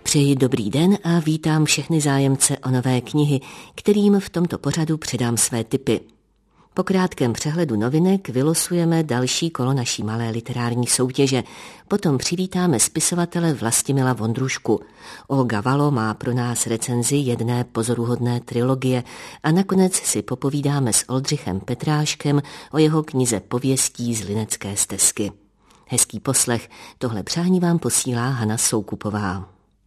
Přeji dobrý den a vítám všechny zájemce o nové knihy, kterým v tomto pořadu předám své tipy. Po krátkém přehledu novinek vylosujeme další kolo naší malé literární soutěže. Potom přivítáme spisovatele Vlastimila Vondrušku. Olga Valo má pro nás recenzi jedné pozoruhodné trilogie a nakonec si popovídáme s Oldřichem Petráškem o jeho knize Pověstí z Linecké stezky. Hezký poslech, tohle přání vám posílá Hana Soukupová.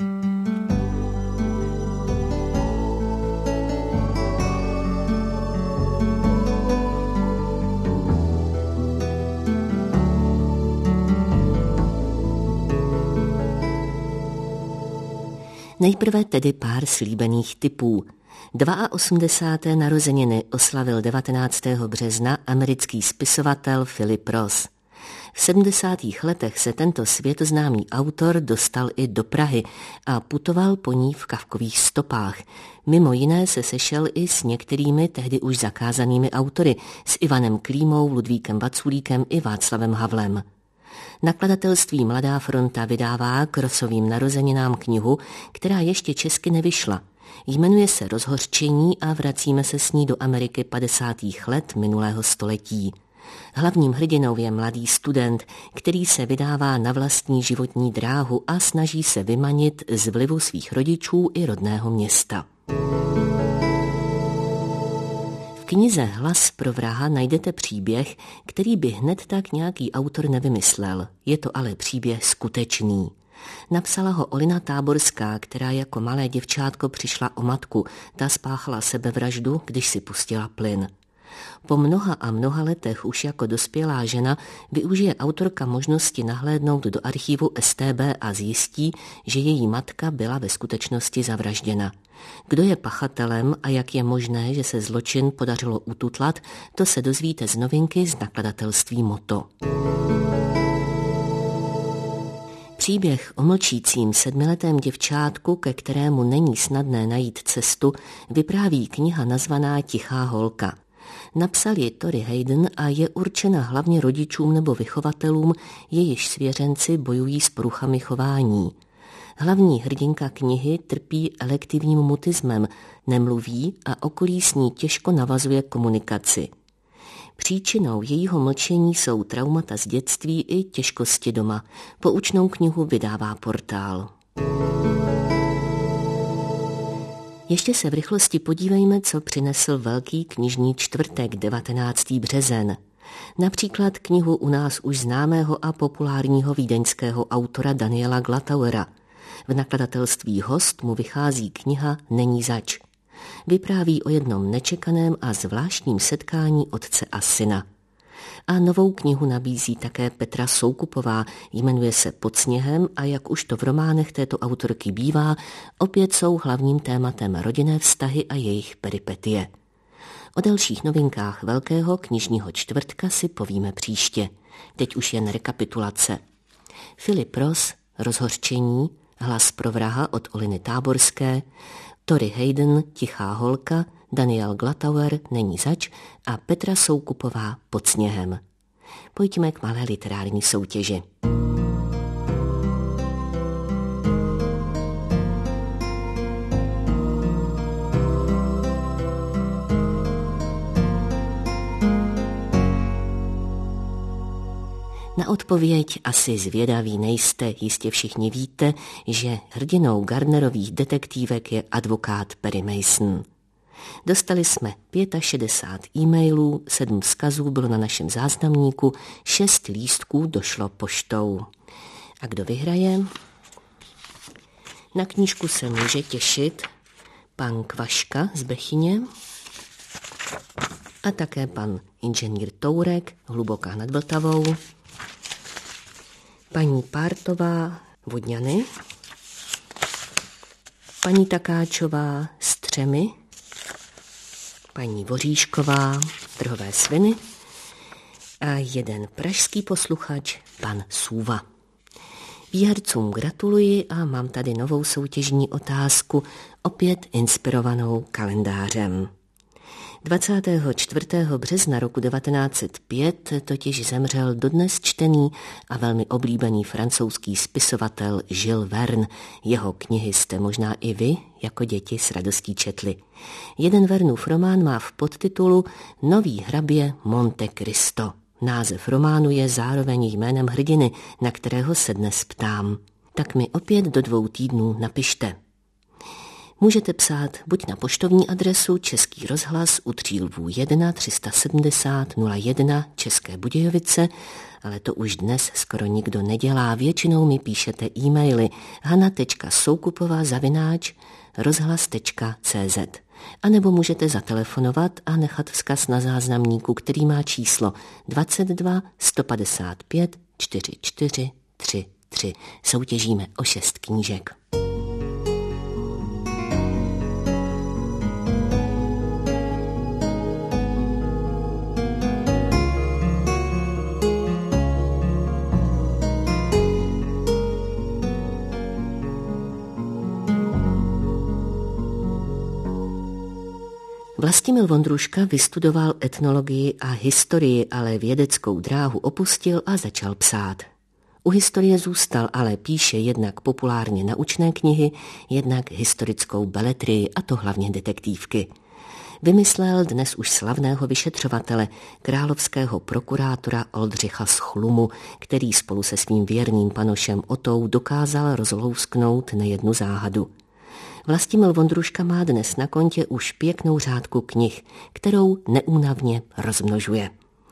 Nejprve tedy pár slíbených tipů. 82. narozeniny oslavil 19. března americký spisovatel Philip Roth. V 70. letech se tento světoznámý autor dostal i do Prahy a putoval po ní v Kafkových stopách. Mimo jiné se sešel i s některými tehdy už zakázanými autory, s Ivanem Klímou, Ludvíkem Vaculíkem i Václavem Havlem. Nakladatelství Mladá fronta vydává k Rothovým narozeninám knihu, která ještě česky nevyšla. Jmenuje se Rozhořčení a vracíme se s ní do Ameriky 50. let minulého století. Hlavním hrdinou je mladý student, který se vydává na vlastní životní dráhu a snaží se vymanit z vlivu svých rodičů i rodného města. V knize Hlas pro vraha najdete příběh, který by hned tak nějaký autor nevymyslel. Je to ale příběh skutečný. Napsala ho Olina Táborská, která jako malé děvčátko přišla o matku. Ta spáchala sebevraždu, když si pustila plyn. Po mnoha a mnoha letech už jako dospělá žena využije autorka možnosti nahlédnout do archivu StB a zjistí, že její matka byla ve skutečnosti zavražděna. Kdo je pachatelem a jak je možné, že se zločin podařilo ututlat, to se dozvíte z novinky z nakladatelství Moto. Příběh o mlčícím 7letém děvčátku, ke kterému není snadné najít cestu, vypráví kniha nazvaná Tichá holka. Napsal ji Tory Hayden a je určena hlavně rodičům nebo vychovatelům, jejichž svěřenci bojují s poruchami chování. Hlavní hrdinka knihy trpí elektivním mutismem, nemluví a okolí s ní těžko navazuje komunikaci. Příčinou jejího mlčení jsou traumata z dětství i těžkosti doma. Poučnou knihu vydává Portál. Ještě se v rychlosti podívejme, co přinesl Velký knižní čtvrtek 19. březen. Například knihu u nás už známého a populárního vídeňského autora Daniela Glatauera. V nakladatelství Host mu vychází kniha Není zač. Vypráví o jednom nečekaném a zvláštním setkání otce a syna. A novou knihu nabízí také Petra Soukupová, jmenuje se Pod sněhem a jak už to v románech této autorky bývá, opět jsou hlavním tématem rodinné vztahy a jejich peripetie. O dalších novinkách Velkého knižního čtvrtka si povíme příště. Teď už jen rekapitulace. Philip Roth, Rozhořčení, Hlas pro vraha od Oliny Táborské, Tory Hayden, Tichá holka, Daniel Glatauer, Není zač a Petra Soukupová Pod sněhem. Pojďme k malé literární soutěži. Na odpověď asi zvědaví nejste, jistě všichni víte, že hrdinou Gardnerových detektívek je advokát Perry Mason. Dostali jsme 65 e-mailů, 7 vzkazů bylo na našem záznamníku, 6 lístků došlo poštou. A kdo vyhraje? Na knížku se může těšit pan Kvaška z Bechyně a také pan inženýr Tourek, Hluboká nad Vltavou, paní Pártová, Vodňany, paní Takáčová, Střemy, paní Voříšková, Trhové sviny a jeden pražský posluchač, pan Sůva. Výhercům gratuluji a mám tady novou soutěžní otázku, opět inspirovanou kalendářem. 24. března roku 1905 totiž zemřel dodnes čtený a velmi oblíbený francouzský spisovatel Jules Verne. Jeho knihy jste možná i vy jako děti s radostí četli. Jeden Vernův román má v podtitulu Nový hrabě Monte Cristo. Název románu je zároveň jménem hrdiny, na kterého se dnes ptám. Tak mi opět do 2 týdnů napište. Můžete psát buď na poštovní adresu Český rozhlas u Třílvů 1 370 01 České Budějovice, ale to už dnes skoro nikdo nedělá. Většinou mi píšete e-maily hana.soukupová@rozhlas.cz a nebo můžete zatelefonovat a nechat vzkaz na záznamníku, který má číslo 22 155 44 33. Soutěžíme o 6 knížek. Vlastimil Vondruška vystudoval etnologii a historii, ale vědeckou dráhu opustil a začal psát. U historie zůstal, ale píše jednak populárně naučné knihy, jednak historickou beletrii, a to hlavně detektivky. Vymyslel dnes už slavného vyšetřovatele, královského prokurátora Oldřicha z Chlumu, který spolu se svým věrným panošem Otou dokázal rozlousknout nejednu záhadu. Vlastimil Vondruška má dnes na kontě už pěknou řádku knih, kterou neúnavně rozmnožuje.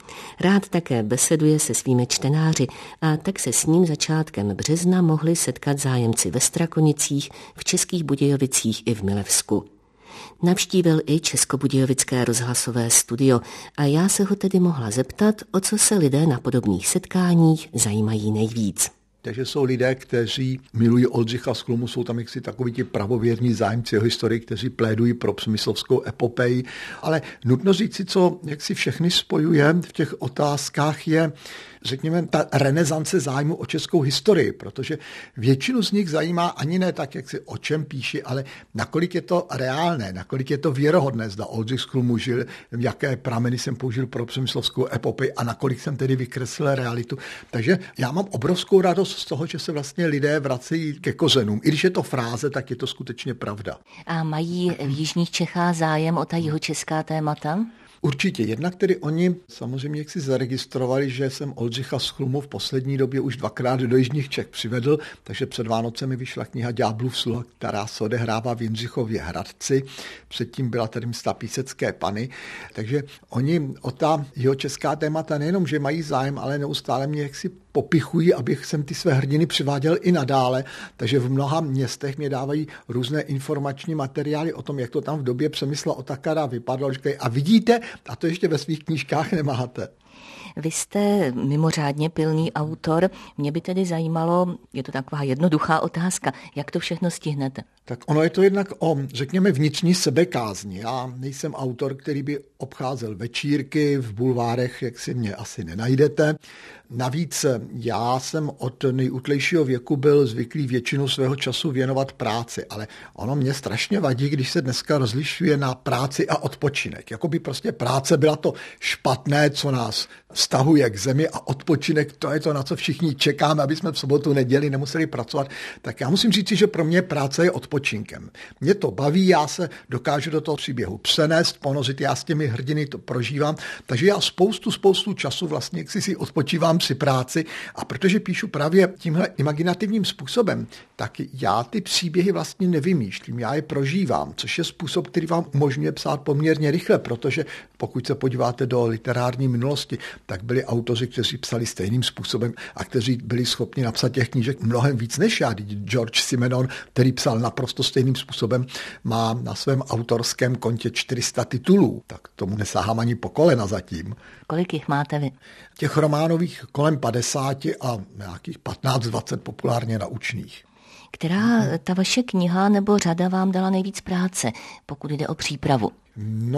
Rád také beseduje se svými čtenáři a tak se s ním začátkem března mohli setkat zájemci ve Strakonicích, v Českých Budějovicích i v Milevsku. Navštívil i Českobudějovické rozhlasové studio a já se ho tedy mohla zeptat, o co se lidé na podobných setkáních zajímají nejvíc. Takže jsou lidé, kteří milují Oldřicha z Chlumu, jsou tam jaksi takoví ti pravověrní zájemci o historii, kteří plédují pro smyslovskou epopeji. Ale nutno říci, co jak si všechny spojuje v těch otázkách, je, řekněme, ta renesance zájmu o českou historii, protože většinu z nich zajímá ani ne tak, jak si o čem píši, ale nakolik je to reálné, nakolik je to věrohodné, zda Oldřich z Chlumu žil, jaké prameny jsem použil pro přemyslovskou epopej a nakolik jsem tedy vykreslil realitu. Takže já mám obrovskou radost z toho, že se vlastně lidé vracejí ke kořenům. I když je to fráze, tak je to skutečně pravda. A mají v jižních Čechách zájem o ta jihočeská témata? Určitě. Jednak tedy oni samozřejmě jak si zaregistrovali, že jsem Oldřicha z Chlumu v poslední době už 2krát do jižních Čech přivedl, takže před Vánocemi vyšla kniha Ďáblův sluha, která se odehrává v Jindřichově Hradci. Předtím byla tady msta Písecké Pany. Takže oni o ta jihočeská témata nejenom, že mají zájem, ale neustále mě jaksi popichují, abych sem ty své hrdiny přiváděl i nadále. Takže v mnoha městech mě dávají různé informační materiály o tom, jak to tam v době Přemysla Otakara vypadalo. Říkají, a vidíte, a to ještě ve svých knížkách nemáte. Vy jste mimořádně pilný autor. Mě by tedy zajímalo, je to taková jednoduchá otázka, jak to všechno stihnete? Tak ono je to jednak o, řekněme, vnitřní sebekázni. Já nejsem autor, který by obcházel večírky v bulvárech, jak si mě asi nenajdete. Navíc já jsem od nejútlejšího věku byl zvyklý většinu svého času věnovat práci, ale ono mě strašně vadí, když se dneska rozlišuje na práci a odpočinek. Jakoby prostě práce byla to špatné, co nás vztahuje k zemi, a odpočinek, to je to, na co všichni čekáme, aby jsme v sobotu, neděli nemuseli pracovat. Tak já musím říct, že pro mě práce je odpočinkem. Mě to baví, já se dokážu do toho příběhu přenést, ponořit, já s těmi hrdiny to prožívám, takže já spoustu času vlastně si odpočívám při práci, a protože píšu právě tímhle imaginativním způsobem, tak já ty příběhy vlastně nevymýšlím, já je prožívám, což je způsob, který vám umožňuje psát poměrně rychle, protože pokud se podíváte do literární minulosti, tak byli autoři, kteří psali stejným způsobem a kteří byli schopni napsat těch knížek mnohem víc než já. George Simenon, který psal naprosto stejným způsobem, má na svém autorském kontě 400 titulů, tak tomu nesahám ani po kolena zatím. Kolik jich máte vy? Těch románových kolem 50 a nějakých 15-20 populárně naučných. Která ta vaše kniha nebo řada vám dala nejvíc práce, pokud jde o přípravu? No,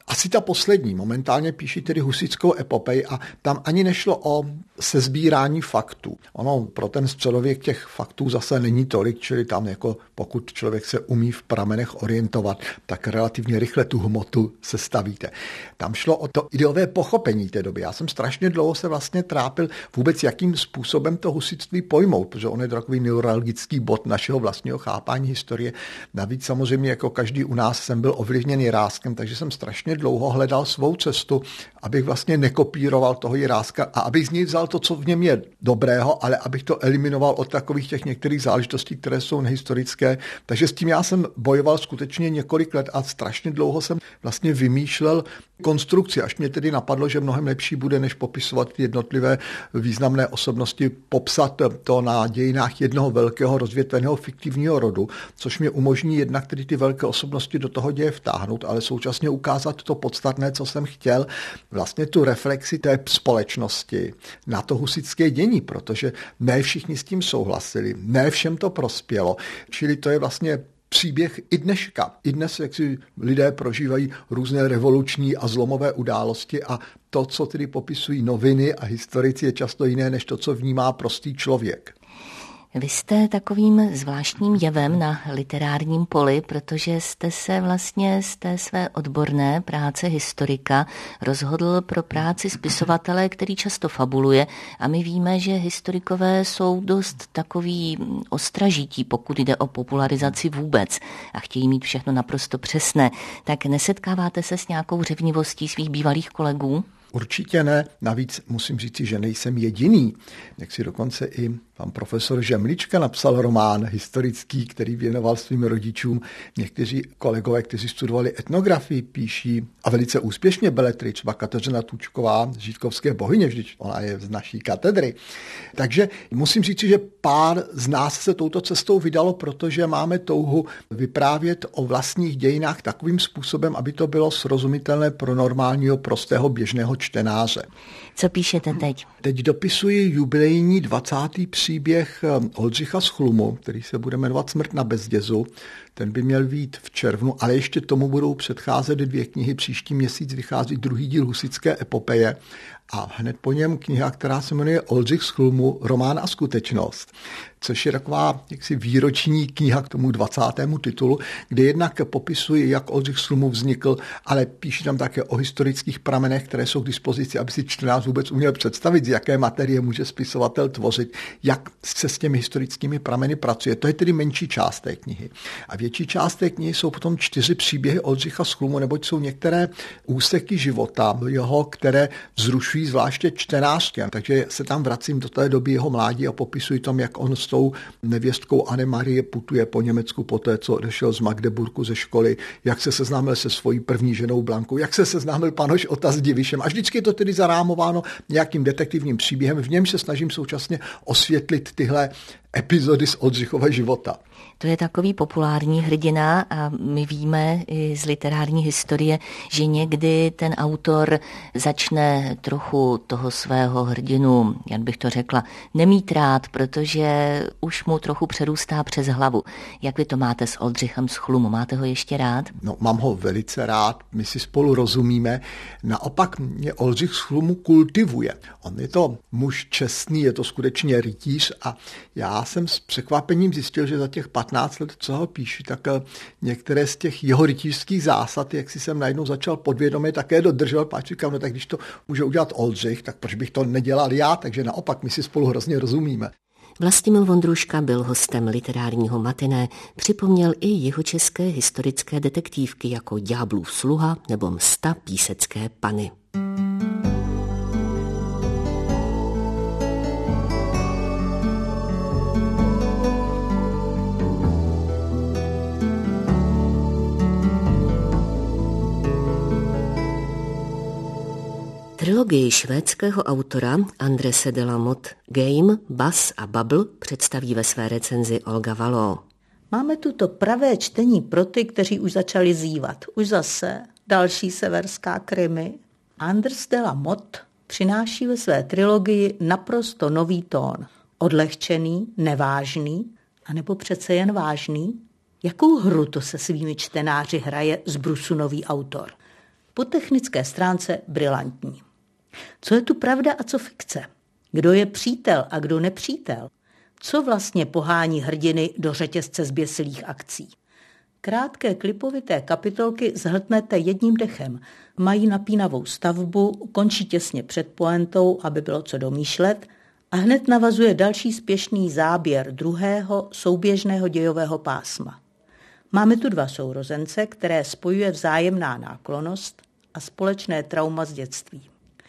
asi ta poslední. Momentálně píši tedy husitskou epopej a tam ani nešlo o sesbírání faktů. Ono pro ten středověk těch faktů zase není tolik, čili tam jako pokud člověk se umí v pramenech orientovat, tak relativně rychle tu hmotu sestavíte. Tam šlo o to ideové pochopení té doby. Já jsem strašně dlouho se vlastně trápil vůbec, jakým způsobem to husitství pojmout, protože on je takový neuralgický bod našeho vlastního chápání historie. Navíc samozřejmě jako každý u nás jsem byl ovlivněn Jiráskem, takže jsem strašně dlouho hledal svou cestu, abych vlastně nekopíroval toho Jiráska a abych z něj vzal to, co v něm je dobrého, ale abych to eliminoval od takových těch některých záležitostí, které jsou nehistorické. Takže s tím já jsem bojoval skutečně několik let a strašně dlouho jsem vlastně vymýšlel konstrukci, až mě tedy napadlo, že mnohem lepší bude, než popisovat jednotlivé významné osobnosti, popsat to na dějinách jednoho velkého rozvětveného fiktivního rodu, což mě umožní jednak tedy ty velké osobnosti do toho děje vtáhnout, ale současně ukázat to podstatné, co jsem chtěl, vlastně tu reflexi té společnosti na to husitské dění, protože ne všichni s tím souhlasili, ne všem to prospělo, čili to je vlastně příběh i dneška. I dnes, jak si lidé prožívají různé revoluční a zlomové události a to, co tedy popisují noviny a historici, je často jiné, než to, co vnímá prostý člověk. Vy jste takovým zvláštním jevem na literárním poli, protože jste se vlastně z té své odborné práce historika rozhodl pro práci spisovatele, který často fabuluje a my víme, že historikové jsou dost takový ostražití, pokud jde o popularizaci vůbec a chtějí mít všechno naprosto přesné. Tak nesetkáváte se s nějakou řevnivostí svých bývalých kolegů? Určitě ne, navíc musím říci, že nejsem jediný. Jak si dokonce i pan profesor Žemlička napsal román historický, který věnoval svým rodičům. Někteří kolegové, kteří studovali etnografii, píší a velice úspěšně beletry, třeba Kateřina Tučková, Žítkovské bohyně, vždyť ona je z naší katedry. Takže musím říci, že pár z nás se touto cestou vydalo, protože máme touhu vyprávět o vlastních dějinách takovým způsobem, aby to bylo srozumitelné pro normálního, prostého, běžného čtenáře. Co píšete teď? Teď dopisuji jubilejní 20. příběh Oldřicha z Chlumu, který se bude jmenovat Smrt na Bezdězu. Ten by měl vyjít v červnu, ale ještě tomu budou předcházet 2 knihy. Příští měsíc vychází 2. díl husitské epopeje a hned po něm kniha, která se jmenuje Oldřich z Chlumu, román a skutečnost, což je taková jaksi výroční kniha k tomu 20. titulu, kde jednak popisuji, jak Oldřich z Chlumu vznikl, ale píše tam také o historických pramenech, které jsou k dispozici, aby si čtenář vůbec uměl představit, z jaké materie může spisovatel tvořit, jak se s těmi historickými prameny pracuje. To je tedy menší část té knihy. A větší část té knihy jsou potom 4 příběhy Oldřicha z Chlumu, neboť jsou některé úseky života jeho, které vzrušují zvláště čtenářské. Takže se tam vracím do té doby jeho mládí a popisuji tam, jak on s tou nevěstkou Anne-Marie putuje po Německu poté, co odešel z Magdeburku ze školy, jak se seznámil se svojí první ženou Blankou, jak se seznámil panoš Ota s Divišem. A vždycky je to tedy zarámováno nějakým detektivním příběhem, v němž se snažím současně osvětlit tyhle epizody z Oldřichova života. To je takový populární hrdina a my víme i z literární historie, že někdy ten autor začne trochu toho svého hrdinu, jak bych to řekla, nemít rád, protože už mu trochu přerůstá přes hlavu. Jak vy to máte s Oldřichem z Chlumu? Máte ho ještě rád? No, mám ho velice rád, my si spolu rozumíme. Naopak mě Oldřich z Chlumu kultivuje. On je to muž čestný, je to skutečně rytíř a já jsem s překvapením zjistil, že za těch 15 let, co ho píšu, tak některé z těch jeho rytířských zásad, jak si jsem najednou začal podvědomě také dodržel, páč říkám, no tak když to může udělat Oldřich, tak proč bych to nedělal já, takže naopak my si spolu hrozně rozumíme. Vlastimil Vondruška byl hostem literárního matiné, připomněl i jihočeské historické detektivky jako Ďáblův sluha nebo Msta písecké Panny. Trilogii švédského autora Andrese de la Motte Game, Bas a Bubble představí ve své recenzi Olga Való. Máme tu to pravé čtení pro ty, kteří už začali zívat. Už zase další severská krimi. Andres de la Motte přináší ve své trilogii naprosto nový tón. Odlehčený, nevážný, anebo přece jen vážný? Jakou hru to se svými čtenáři hraje z brusu nový autor? Po technické stránce brilantní. Co je tu pravda a co fikce? Kdo je přítel a kdo nepřítel? Co vlastně pohání hrdiny do řetězce zběsilých akcí? Krátké klipovité kapitolky zhltnete jedním dechem. Mají napínavou stavbu, končí těsně před pointou, aby bylo co domýšlet, a hned navazuje další spěšný záběr druhého souběžného dějového pásma. Máme tu dva sourozence, které spojuje vzájemná náklonnost a společné trauma z dětství.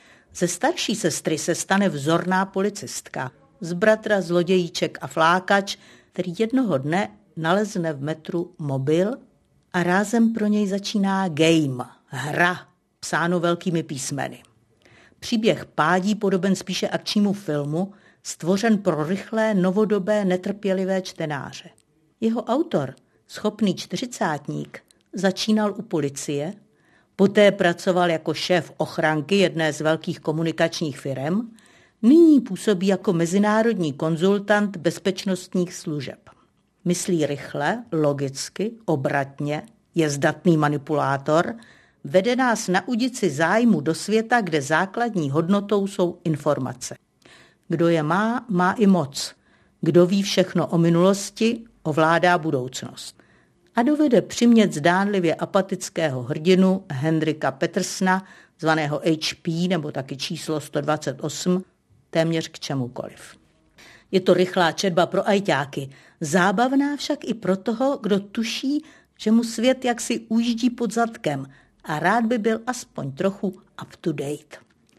Ze starší sestry se stane vzorná policistka, z bratra zlodějíček a flákač, který jednoho dne nalezne v metru mobil a rázem pro něj začíná game, hra, psáno velkými písmeny. Příběh pádí podoben spíše akčnímu filmu, stvořen pro rychlé, novodobé, netrpělivé čtenáře. Jeho autor, schopný čtyřicátník, začínal u policie, poté pracoval jako šéf ochranky jedné z velkých komunikačních firem, nyní působí jako mezinárodní konzultant bezpečnostních služeb. Myslí rychle, logicky, obratně, je zdatný manipulátor, vede nás na udici zájmu do světa, kde základní hodnotou jsou informace. Kdo je má, má i moc. Kdo ví všechno o minulosti, ovládá budoucnost. A dovede přimět zdánlivě apatického hrdinu Hendrika Petersona, zvaného HP nebo taky číslo 128, téměř k čemukoliv. Je to rychlá četba pro ajťáky, zábavná však i pro toho, kdo tuší, že mu svět jaksi ujíždí pod zadkem a rád by byl aspoň trochu up to date.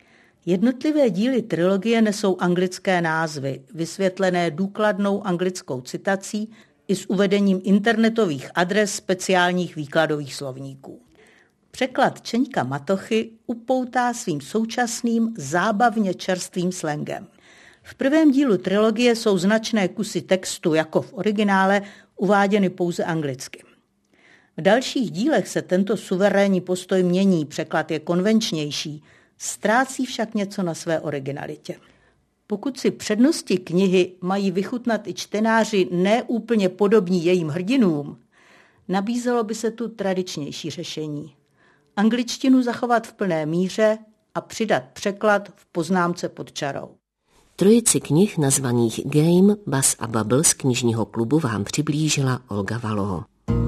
Jednotlivé díly trilogie nesou anglické názvy, vysvětlené důkladnou anglickou citací i s uvedením internetových adres speciálních výkladových slovníků. Překlad Čeňka Matochy upoutá svým současným, zábavně čerstvým slangem. V prvém dílu trilogie jsou značné kusy textu, jako v originále, uváděny pouze anglicky. V dalších dílech se tento suverénní postoj mění, překlad je konvenčnější, ztrácí však něco na své originalitě. Pokud si přednosti knihy mají vychutnat i čtenáři neúplně podobní jejím hrdinům, nabízelo by se tu tradičnější řešení. Angličtinu zachovat v plné míře a přidat překlad v poznámce pod čarou. Trojici knih nazvaných Game, Buzz a Bubble z knižního klubu vám přiblížila Olga Való.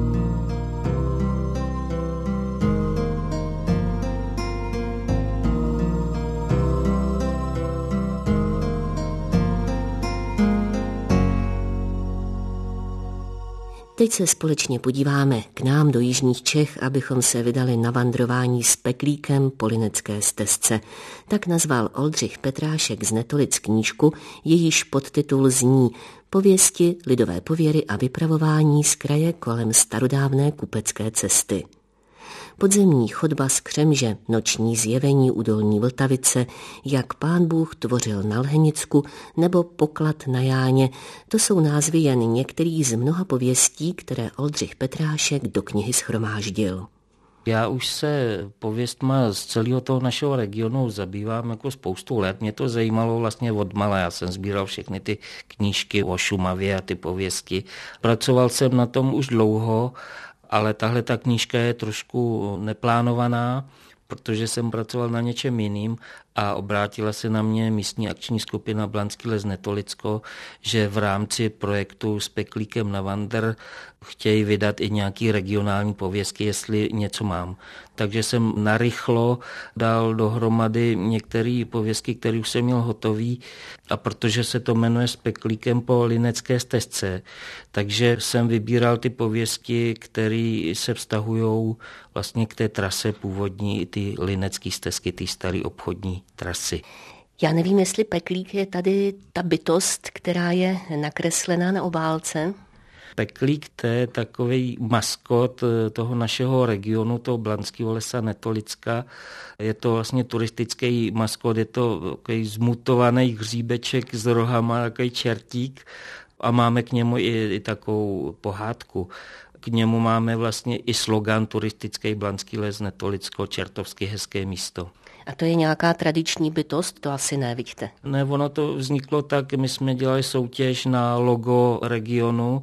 Teď se společně podíváme k nám do jižních Čech, abychom se vydali na vandrování s Peklíkem po Linecké stezce. Tak nazval Oldřich Petrášek z Netolic knížku, jejíž podtitul zní Pověsti, lidové pověry a vypravování z kraje kolem starodávné kupecké cesty. Podzemní chodba z Křemže, noční zjevení u Dolní Vltavice, jak Pán Bůh tvořil na Lhenicku nebo Poklad na Jáně, to jsou názvy jen některých z mnoha pověstí, které Oldřich Petrášek do knihy shromáždil. Já už se pověstma z celého toho našeho regionu zabývám jako spoustu let. Mě to zajímalo vlastně odmala. Já jsem sbíral všechny ty knížky o Šumavě a ty pověsti. Pracoval jsem na tom už dlouho, ale tahle ta knížka je trošku neplánovaná, protože jsem pracoval na něčem jiným a obrátila se na mě místní akční skupina Blanský les Netolicko, že v rámci projektu s Peklíkem na Wander chtějí vydat i nějaký regionální pověstky, jestli něco mám. Takže jsem narychlo dal dohromady některé pověstky, které už jsem měl hotový, a protože se to jmenuje S Peklíkem po Linecké stezce, takže jsem vybíral ty pověstky, které se vztahují vlastně k té trase původní, ty linecké stezky, ty staré obchodní trasy. Já nevím, jestli Peklík je tady ta bytost, která je nakreslená na obálce. Peklík, to je takový maskot toho našeho regionu, toho Blanského lesa Netolicka. Je to vlastně turistický maskot, je to takový zmutovaný hříbeček s rohama, takový čertík, a máme k němu i takovou pohádku. K němu máme vlastně i slogan turistický Blanský les Netolicko, čertovsky hezké místo. A to je nějaká tradiční bytost? To asi ne, vidíte. Ne, ono to vzniklo tak, my jsme dělali soutěž na logo regionu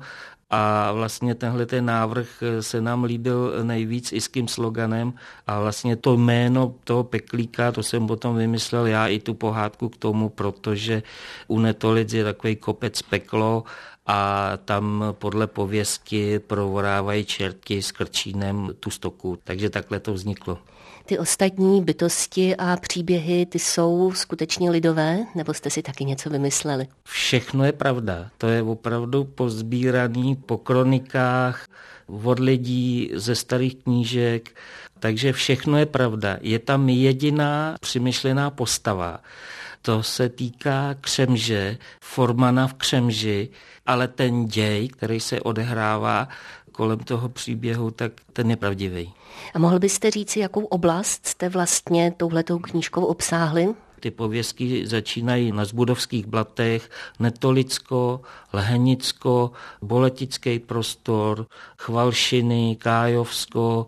A vlastně tenhle ten návrh se nám líbil nejvíc i s tím sloganem a vlastně to jméno toho Peklíka, to jsem potom vymyslel já i tu pohádku k tomu, protože u Netolic je takový kopec peklo a tam podle pověsti provorávají čerti s krčínem tu stoku, takže takhle to vzniklo. Ty ostatní bytosti a příběhy, ty jsou skutečně lidové, nebo jste si taky něco vymysleli? Všechno je pravda. To je opravdu pozbíraný po kronikách, od lidí ze starých knížek, takže všechno je pravda. Je tam jediná přemýšlená postava. To se týká Křemže, Formana v Křemži, ale ten děj, který se odehrává kolem toho příběhu, tak ten je pravdivý. A mohl byste říci, jakou oblast jste vlastně touhletou knížkou obsáhli? Ty pověstky začínají na Zbudovských blatech, Netolicko, Lehenicko, Boletický prostor, Chvalšiny, Kájovsko,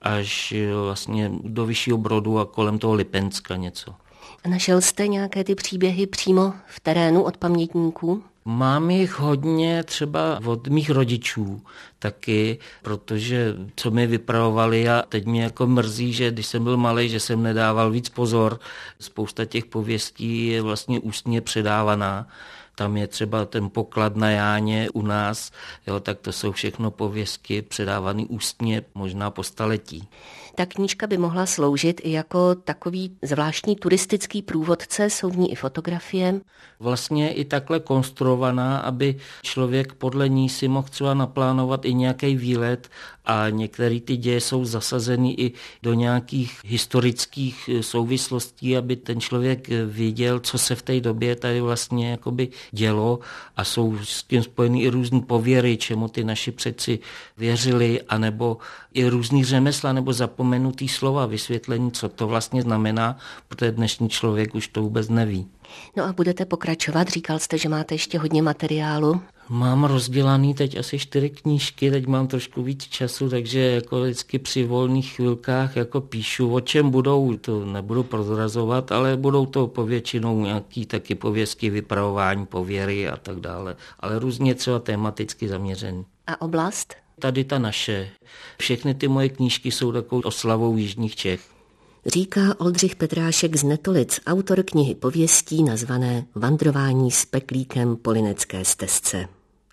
až vlastně do Vyššího Brodu a kolem toho Lipenska něco. A našel jste nějaké ty příběhy přímo v terénu od pamětníků? Mám jich hodně třeba od mých rodičů taky, protože co mi vypravovali a teď mě jako mrzí, že když jsem byl malej, že jsem nedával víc pozor. Spousta těch pověstí je vlastně ústně předávaná. Tam je třeba ten poklad na Jáně u nás, jo, tak to jsou všechno pověstky předávané ústně, možná po staletí. Ta knížka by mohla sloužit i jako takový zvláštní turistický průvodce, jsou v ní i fotografie. Vlastně i takhle konstruovaná, aby člověk podle ní si mohl třeba naplánovat i nějaký výlet a některé ty děje jsou zasazeny i do nějakých historických souvislostí, aby ten člověk věděl, co se v té době tady vlastně jakoby dělo a jsou s tím spojeny i různý pověry, čemu ty naši předci věřili, anebo i různý řemesla nebo zapomenutý slova, vysvětlení, co to vlastně znamená, protože dnešní člověk už to vůbec neví. No a budete pokračovat? Říkal jste, že máte ještě hodně materiálu. Mám rozdělaný teď asi 4 knížky, teď mám trošku víc času, takže jako vždycky při volných chvilkách jako píšu, o čem budou, to nebudu prozrazovat, ale budou to povětšinou nějaký taky pověstky, vypravování, pověry a tak dále, ale různě třeba tematicky zaměřený. A oblast? Tady ta naše. Všechny ty moje knížky jsou takovou oslavou jižních Čech. Říká Oldřich Petrášek z Netolic, autor knihy pověstí nazvané Vandrování s Peklíkem po Linecké stezce.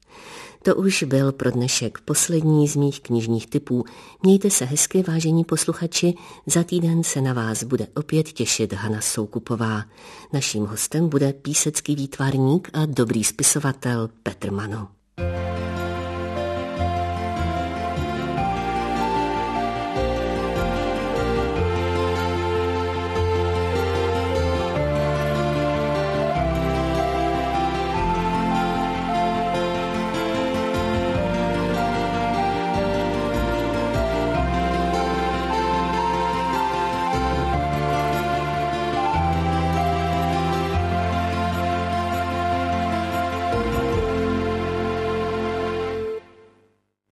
To už byl pro dnešek poslední z mých knižních tipů. Mějte se hezky, vážení posluchači, za týden se na vás bude opět těšit Hana Soukupová. Naším hostem bude písecký výtvarník a dobrý spisovatel Petr Mano.